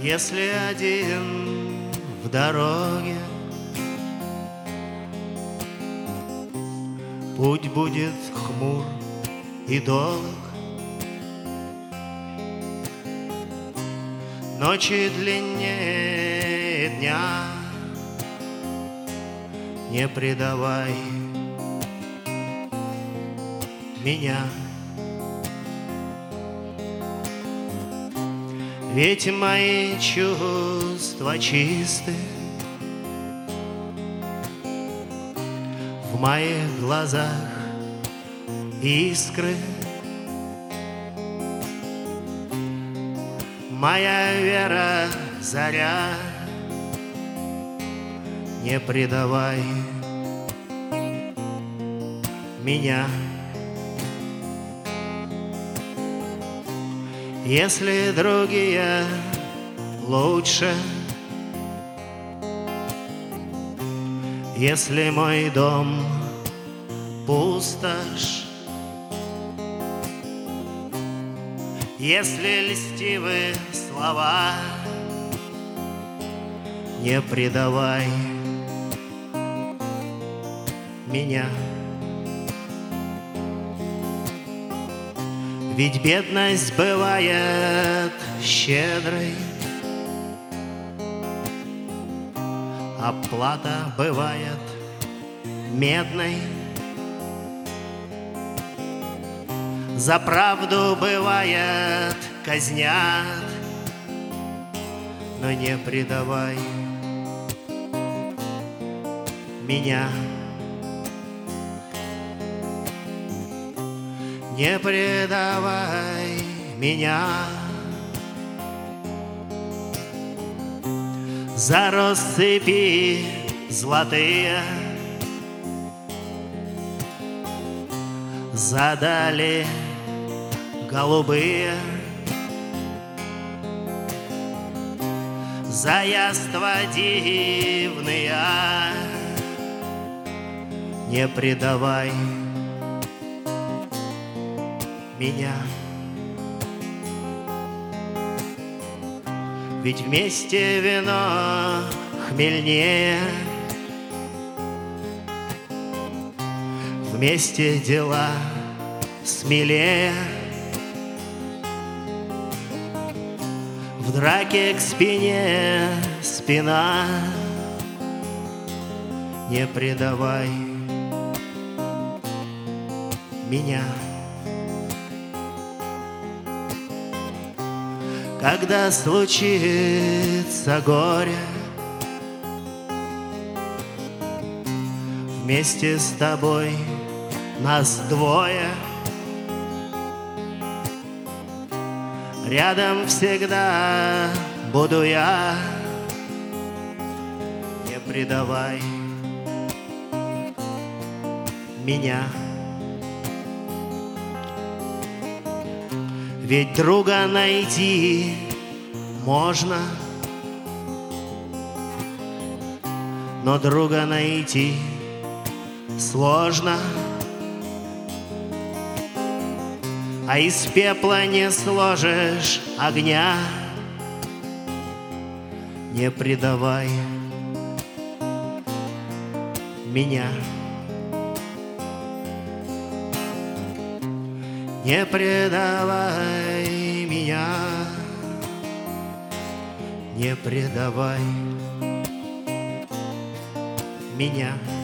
Если один в дороге, путь будет хмур и долг, ночи длиннее дня. Не предавай меня, ведь мои чувства чисты, в моих глазах искры. Моя вера заря, не предавай меня. Если другие лучше, если мой дом пустошь, если льстивы слова, не предавай меня. Ведь бедность бывает щедрой, оплата бывает медной. За правду бывает казнят, но не предавай меня. Не предавай меня. За россыпи золотые, за дали голубые, за яства дивные, не предавай меня. Ведь вместе вино хмельнее, вместе дела смелее. В драке к спине спина, не предавай меня. Когда случится горе, вместе с тобой нас двое, рядом всегда буду я, не предавай меня. Ведь друга найти можно, но друга найти сложно. А из пепла не сложишь огня, не предавай меня. Не предавай меня, не предавай меня.